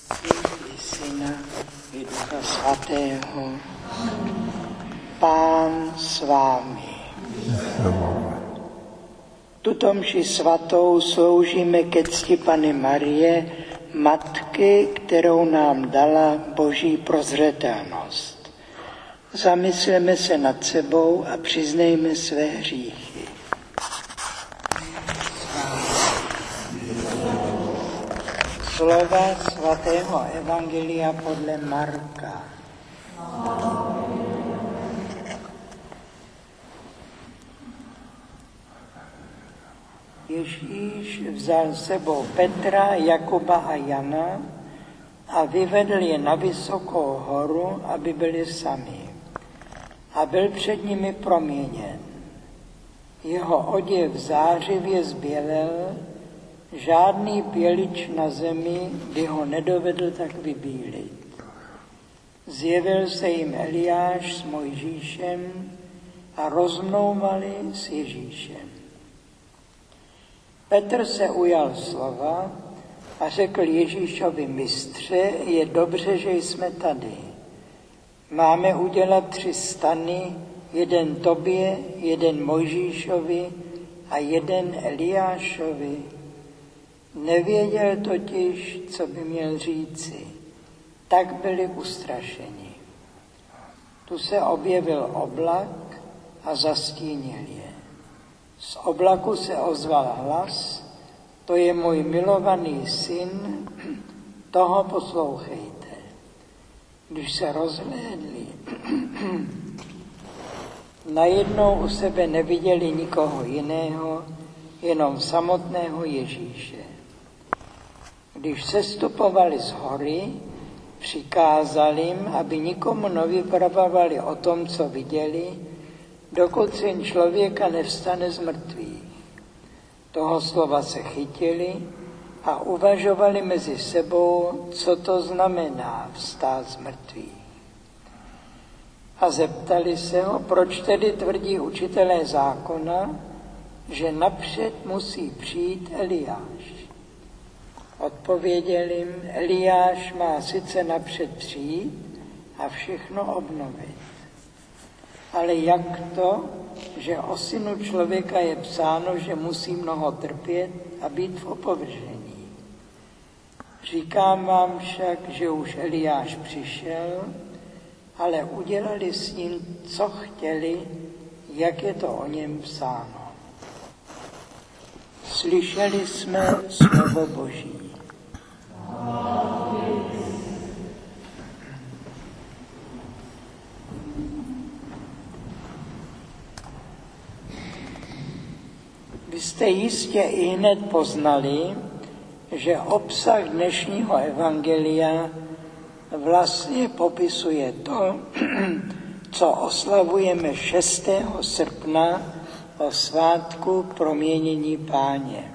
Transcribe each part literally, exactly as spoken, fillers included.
i Syna i Ducha Svatého. Pán s vámi. Tuto mši svatou sloužíme ke cti Panny Marie, Matky, kterou nám dala Boží prozřetelnost. Zamysleme se nad sebou a přiznejme své hříchy. Slova svatého evangelia podle Marka. Ježíš vzal sebou Petra, Jakuba a Jana a vyvedl je na vysokou horu, aby byli sami. A byl před nimi proměněn. Jeho oděv zářivě zbělel, žádný bělič na zemi by ho nedovedl tak vybílit. Zjevil se jim Eliáš s Mojžíšem a rozmlouvali s Ježíšem. Petr se ujal slova a řekl Ježíšovi: Mistře, je dobře, že jsme tady. Máme udělat tři stany, jeden tobě, jeden Mojžíšovi a jeden Eliášovi. Nevěděl totiž, co by měl říci. Tak byli ustrašeni. Tu se objevil oblak a zastínil je. Z oblaku se ozval hlas: to je můj milovaný syn, toho poslouchejte. Když se rozhlédli, najednou u sebe neviděli nikoho jiného, jenom samotného Ježíše. Když sestupovali z hory, přikázal jim, aby nikomu nevypravovali o tom, co viděli, dokud syn člověka nevstane z mrtvých. Toho slova se chytili a uvažovali mezi sebou, co to znamená vstát z mrtvých. A zeptali se ho, proč tedy tvrdí učitelé zákona, že napřed musí přijít Eliáš. Odpověděl jim: Eliáš má sice napřed přijít a všechno obnovit. Ale jak to, že o synu člověka je psáno, že musí mnoho trpět a být v opovržení? Říkám vám však, že už Eliáš přišel, ale udělali s ním, co chtěli, jak je to o něm psáno. Slyšeli jsme slovo Boží. Vy jste jistě i hned poznali, že obsah dnešního evangelia vlastně popisuje to, co oslavujeme šestého srpna o svátku proměnění Páně.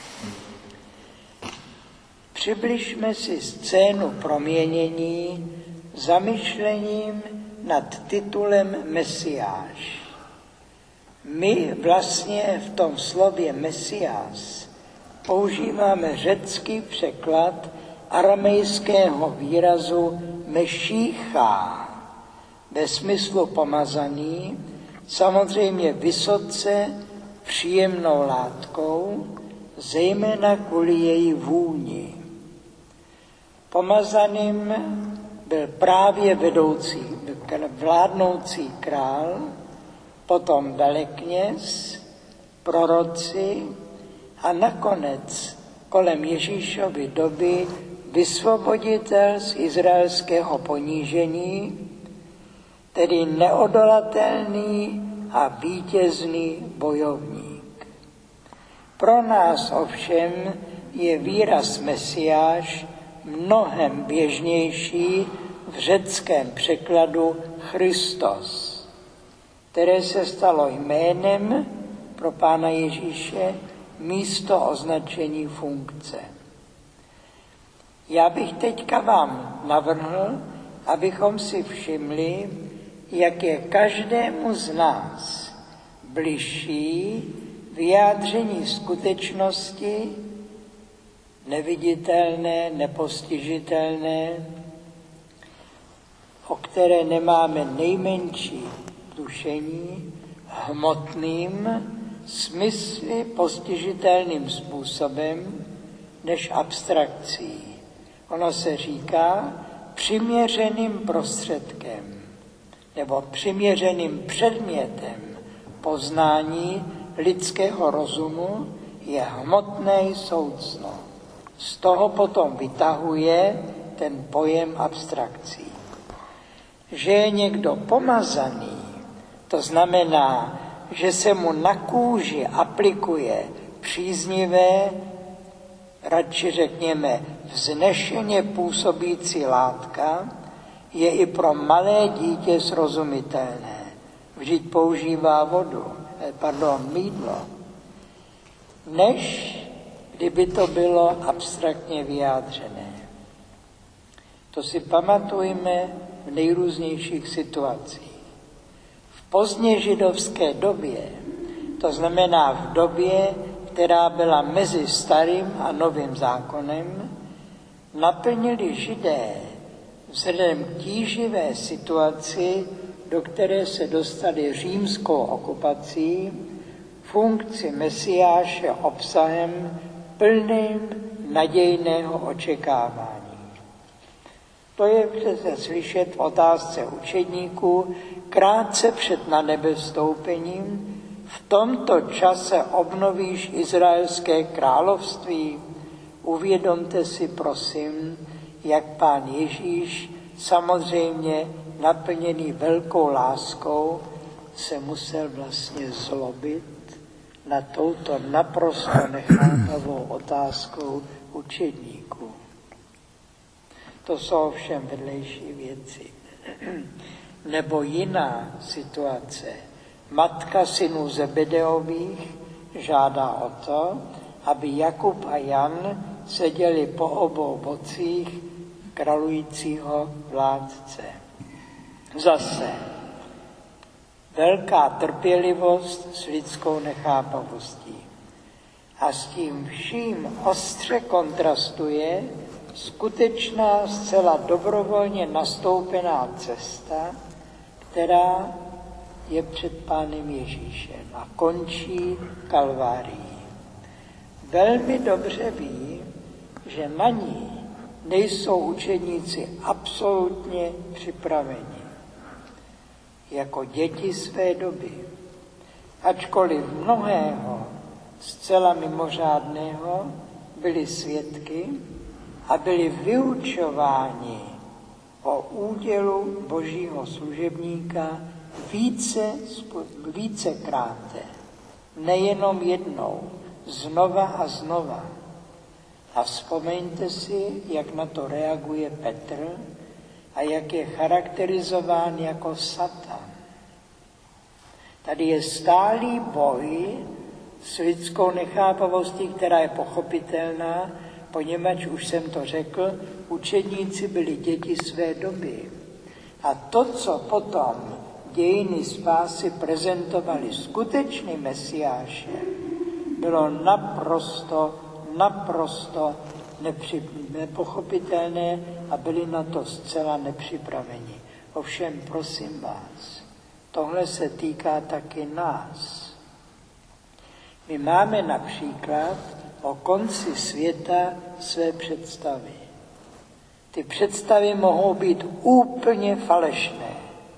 Přibližme si scénu proměnění zamyšlením nad titulem Mesiáš. My vlastně v tom slově Mesiás používáme řecký překlad aramejského výrazu Mešíchá, ve smyslu pomazaný, samozřejmě vysoce příjemnou látkou, zejména kvůli její vůni. Pomazaným byl právě vedoucí, vládnoucí král, potom velekněz, proroci a nakonec kolem Ježíšovy doby vysvoboditel z izraelského ponížení, tedy neodolatelný a vítězný bojovník. Pro nás ovšem je výraz Mesiáš mnohem běžnější v řeckém překladu Christos, které se stalo jménem pro Pána Ježíše místo označení funkce. Já bych teďka vám navrhl, abychom si všimli, jak je každému z nás bližší vyjádření skutečnosti, neviditelné, nepostižitelné, o které nemáme nejmenší tušení, hmotným, smysly postižitelným způsobem než abstrakcí. Ono se říká přiměřeným prostředkem nebo přiměřeným předmětem poznání lidského rozumu je hmotné soucno. Z toho potom vytahuje ten pojem abstrakcí. Že je někdo pomazaný, to znamená, že se mu na kůži aplikuje příznivé, radši řekněme vznešeně působící látka, je i pro malé dítě srozumitelné. Vždyť používá vodu, pardon, mýdlo, než kdyby to bylo abstraktně vyjádřené. To si pamatujme v nejrůznějších situacích. V pozdně židovské době, to znamená v době, která byla mezi starým a novým zákonem, naplnili Židé vzhledem k tíživé situaci, do které se dostali římskou okupací, funkci Mesiáše obsahem plným nadějného očekávání. To je přece slyšet v otázce učedníků krátce před na nebe vstoupením. V tomto čase obnovíš izraelské království. Uvědomte si, prosím, jak Pán Ježíš, samozřejmě naplněný velkou láskou, se musel vlastně zlobit na touto naprosto nechápavou otázkou učedníků. To jsou ovšem vedlejší věci. Nebo jiná situace. Matka synů Zebedeových žádá o to, aby Jakub a Jan seděli po obou bocích králujícího vládce. Zase velká trpělivost s lidskou nechápavostí. A s tím vším ostře kontrastuje skutečná, zcela dobrovolně nastoupená cesta, která je před Pánem Ježíšem a končí Kalvárií. Velmi dobře ví, že na ní nejsou učedníci absolutně připraveni. Jako děti své doby. Ačkoliv mnohého zcela mimořádného byli svědky a byli vyučováni o údělu Božího služebníka více, vícekráte, nejenom jednou, znova a znova. A vzpomeňte si, jak na to reaguje Petr a jak je charakterizován jako Satan. Tady je stálý boj s lidskou nechápavostí, která je pochopitelná, poněvadž už jsem to řekl, učedníci byli děti své doby. A to, co potom dějiny spásy prezentovali skutečným Mesiášem, bylo naprosto, naprosto nepři, nepochopitelné a byli na to zcela nepřipraveni. Ovšem, prosím vás, tohle se týká taky nás. My máme například o konci světa své představy. Ty představy mohou být úplně falešné.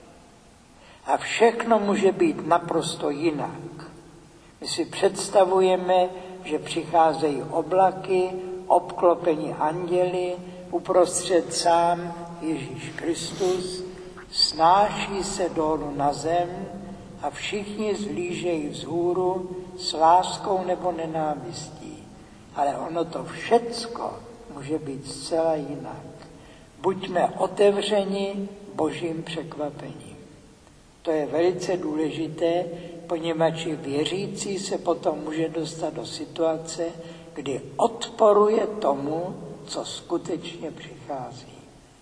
A všechno může být naprosto jinak. My si představujeme, že přicházejí oblaky, obklopení anděli, uprostřed sám Ježíš Kristus, snáší se dolů na zem a všichni zhlížejí vzhůru s láskou nebo nenávistí. Ale ono to všecko může být zcela jinak. Buďme otevřeni Božím překvapením. To je velice důležité, poněvadž věřící se potom může dostat do situace, kdy odporuje tomu, co skutečně přichází.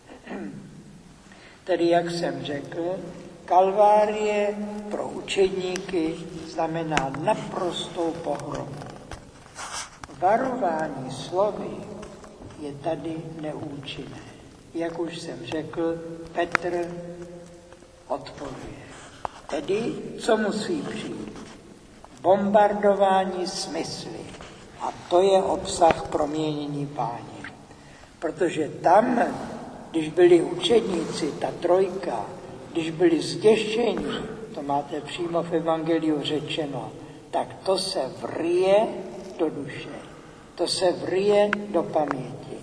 Tedy, jak jsem řekl, Kalvárie pro učedníky znamená naprostou pohromu. Varování slovy je tady neúčinné. Jak už jsem řekl, Petr odporuje. Tedy, co musí přijít? Bombardování smysly. A to je obsah proměnění Páně. Protože tam, když byli učedníci, ta trojka, když byli zděšení, to máte přímo v evangeliu řečeno, tak to se vrije do duše. To se vrije do paměti.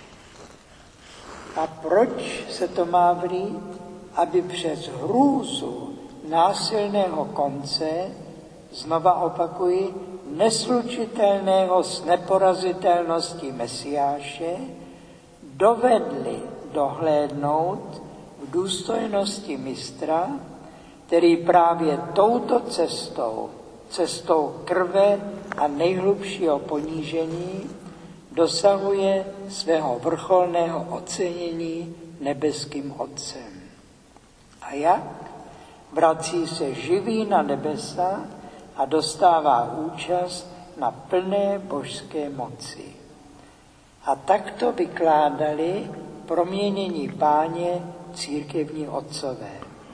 A proč se to má vrít? Aby přes hrůzu násilného konce, znova opakuji, neslučitelného s neporazitelností Mesiáše, dovedli dohlédnout v důstojnosti mistra, který právě touto cestou, cestou krve a nejhlubšího ponížení, dosahuje svého vrcholného ocenění nebeským Otcem. A jak? Vrací se živý na nebesa a dostává účast na plné božské moci. A takto vykládali proměnění Páně církevní otcové.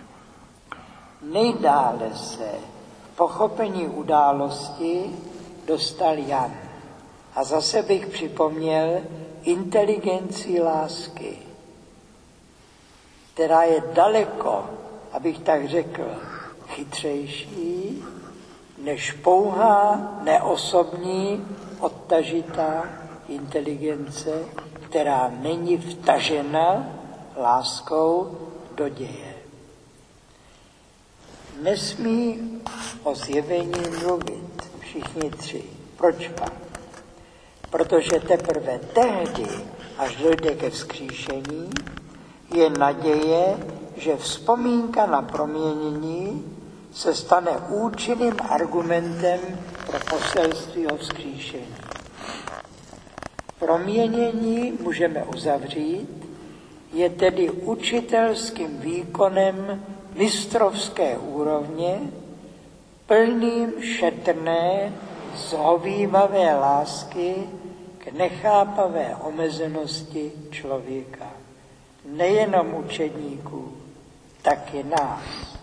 Nejdále se v pochopení události dostal Jan. A zase bych připomněl inteligenci lásky, která je daleko, abych tak řekl, chytřejší, než pouhá, neosobní, odtažitá inteligence, která není vtažena láskou do děje. Nesmí o zjevení mluvit všichni tři. Proč pak? Protože teprve tehdy, až dojde ke vzkříšení, je naděje, že vzpomínka na proměnění se stane účinným argumentem pro poselství o vzkříšení. Proměnění můžeme uzavřít, je tedy učitelským výkonem mistrovské úrovně, plným šetrné, zhovývavé lásky k nechápavé omezenosti člověka. Nejenom učedníků, taky nás.